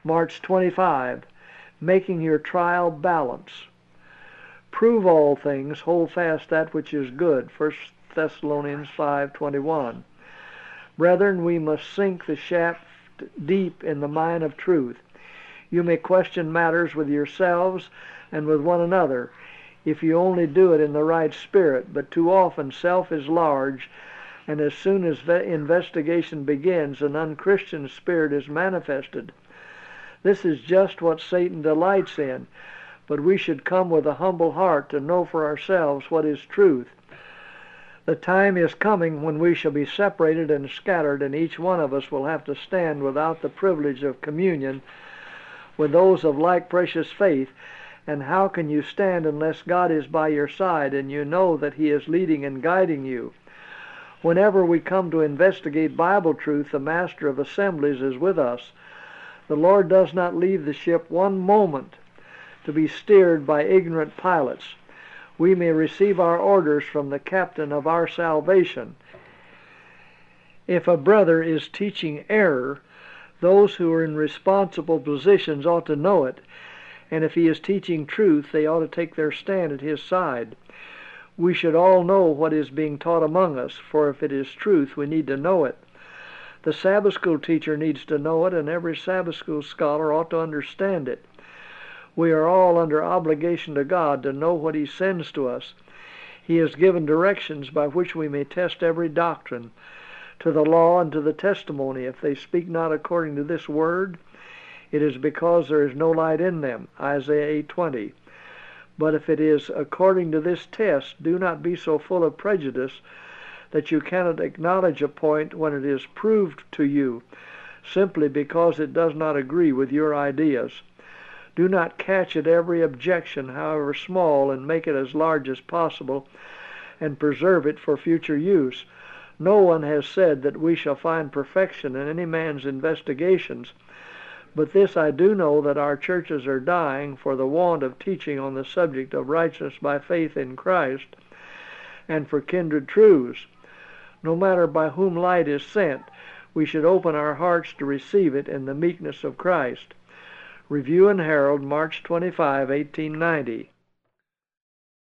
March 25, making your trial balance. Prove all things, hold fast that which is good. 1 Thessalonians 5:21. Brethren, we must sink the shaft deep in the mine of truth. You may question matters with yourselves and with one another, if you only do it in the right spirit, but too often self is large, and as soon as investigation begins, an unchristian spirit is manifested. This is just what Satan delights in, but we should come with a humble heart to know for ourselves what is truth. The time is coming when we shall be separated and scattered, and each one of us will have to stand without the privilege of communion with those of like precious faith. And how can you stand unless God is by your side and you know that He is leading and guiding you? Whenever we come to investigate Bible truth, the Master of Assemblies is with us. The Lord does not leave the ship one moment to be steered by ignorant pilots. We may receive our orders from the captain of our salvation. If a brother is teaching error, those who are in responsible positions ought to know it, and if he is teaching truth, they ought to take their stand at his side. We should all know what is being taught among us, for if it is truth, we need to know it. The Sabbath school teacher needs to know it, and every Sabbath school scholar ought to understand it. We are all under obligation to God to know what He sends to us. He has given directions by which we may test every doctrine, to the law and to the testimony. If they speak not according to this word, it is because there is no light in them. Isaiah 8:20. But if it is according to this test, do not be so full of prejudice that you cannot acknowledge a point when it is proved to you, simply because it does not agree with your ideas. Do not catch at every objection, however small, and make it as large as possible, and preserve it for future use. No one has said that we shall find perfection in any man's investigations, but this I do know, that our churches are dying for the want of teaching on the subject of righteousness by faith in Christ, and for kindred truths. No matter by whom light is sent, we should open our hearts to receive it in the meekness of Christ. Review and Herald, March 25, 1890.